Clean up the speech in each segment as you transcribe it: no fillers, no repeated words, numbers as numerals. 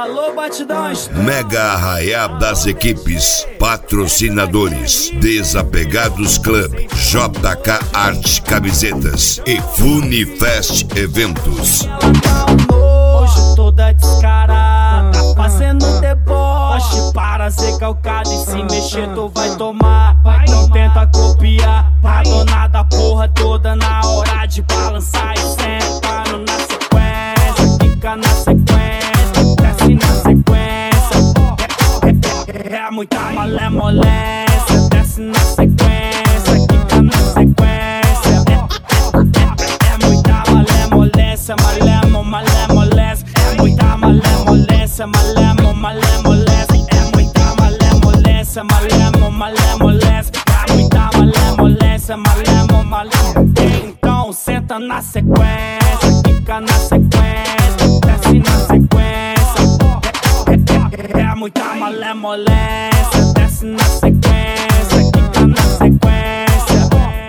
Alô, batidão. Mega arraial das equipes, patrocinadores: Desapegados Club, JK Arte Camisetas e Funifest Eventos. Hoje toda descarada, fazendo deboche para ser calcado e se mexer tu vai tomar. Não tenta copiar, a dona da porra toda na hora de balançar e senta na sequência, fica na sequência, desce na sequência. É muita malemolência, desce na sequência, fica na sequência. É muita malemolência, malemolência. É muita malemolência, malemolência. É muita malemolência, malemolência. É muita malemolência, malemolência. Então senta na sequência, fica na sequência, desce na sequência. É muita malemolência, desce na sequência, fica na sequência.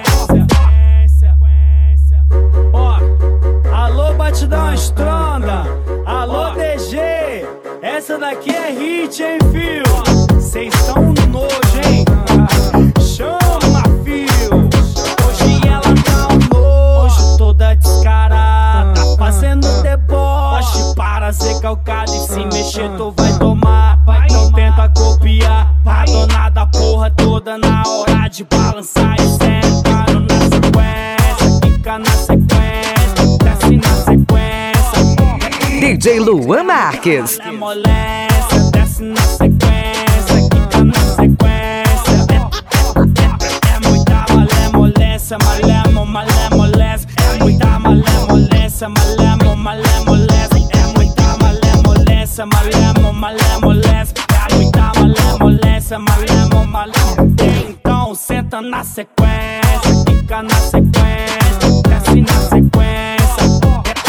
Ó, alô batidão estronda, alô DG, essa daqui é hit, hein, fio? Cês tão no nojo, hein? Chama, fio. Hoje ela tá um nojo, toda descarada, fazendo deboche para ser calcado e se mexer tu vai tomar. Não tenta copiar, a dona da porra toda na hora de balançar e senta na sequência, fica na sequência, desce na sequência. DJ Luan Marques. Malemolência, desce na sequência, fica na sequência. É muita malemolência, malemolência. É muita malemolência, malemolência. É muita malemolência, malemolência. É muita malemolência, malemolência. Então senta na sequência, fica na sequência, desce na sequência.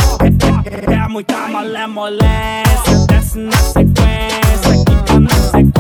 É muita malemolência, desce na sequência, fica na sequência.